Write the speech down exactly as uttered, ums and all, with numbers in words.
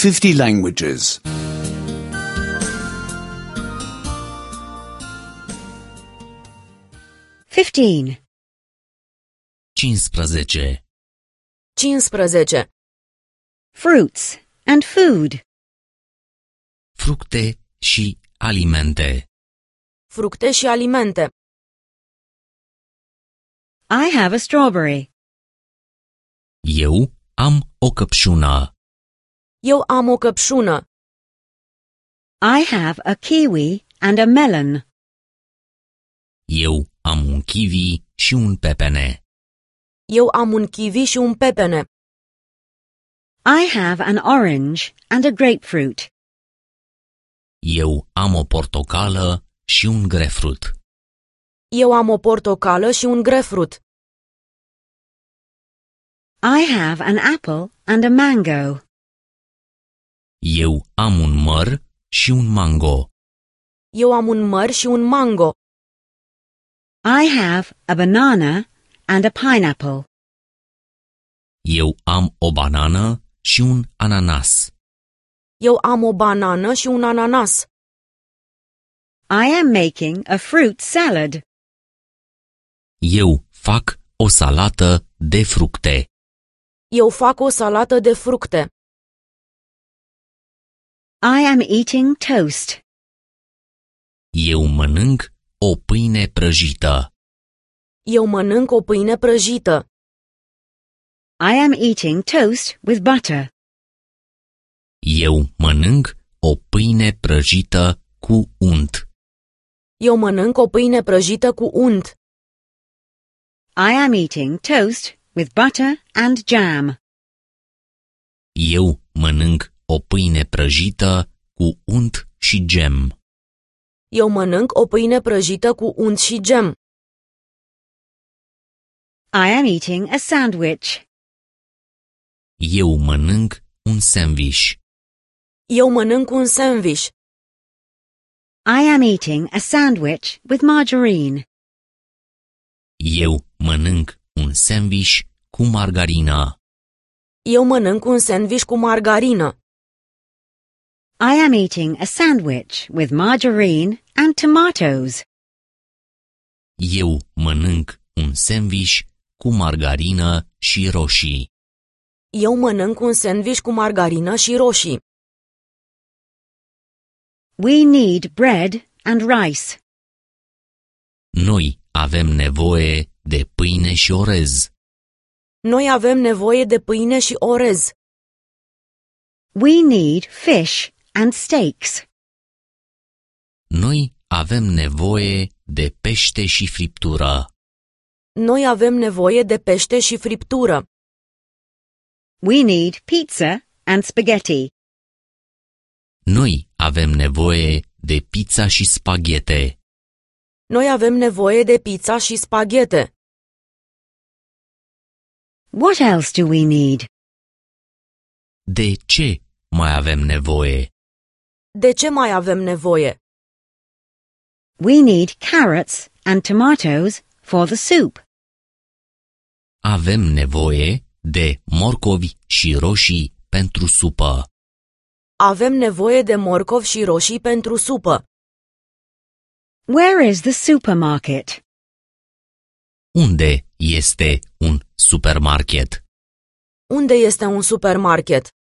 fifty languages. Fifteen. cincisprezece. cincisprezece. Fruits and food. Fructe și alimente. Fructe și alimente. I have a strawberry. Eu am o căpșună. Eu am o căpșună. I have a kiwi and a melon. Eu am un kiwi și un pepene. Eu am un kiwi și un pepene. I have an orange and a grapefruit. Eu am o portocală și un grefrut. Eu am o portocală și un grefrut. I have an apple and a mango. Eu am un măr și un mango. Eu am un măr și un mango. I have a banana and a pineapple. Eu am o banană și un ananas. Eu am o banană și un ananas. I am making a fruit salad. Eu fac o salată de fructe. Eu fac o salată de fructe. I am eating toast. Eu mănânc o pâine prăjită. Eu mănânc o pâine prăjită. I am eating toast with butter. Eu mănânc o pâine prăjită cu unt. Eu mănânc o pâine prăjită cu unt. I am eating toast with butter and jam. Eu mănânc o pâine prăjită cu unt și gem. Eu mănânc o pâine prăjită cu unt și gem. I am eating a sandwich. Eu mănânc un sandwich. Eu mănânc un sandwich. I am eating a sandwich with margarine. Eu mănânc un sandwich cu margarină. Eu mănânc un sandwich cu margarină. I am eating a sandwich with margarine and tomatoes. Eu mănânc un sandwich cu margarină și roșii. Eu mănânc un sandwich cu margarină și roșii. We need bread and rice. Noi avem nevoie de pâine și orez. Noi avem nevoie de pâine și orez. We need fish and steaks. Noi avem nevoie de pește și friptură. Noi avem nevoie de pește și friptură. We need pizza and spaghetti. Noi avem nevoie de pizza și spaghete. Noi avem nevoie de pizza și spaghete. What else do we need? De ce mai avem nevoie? De ce mai avem nevoie? We need carrots and tomatoes for the soup. Avem nevoie de morcovi și roșii pentru supă. Avem nevoie de morcovi și roșii pentru supă. Where is the supermarket? Unde este un supermarket? Unde este un supermarket?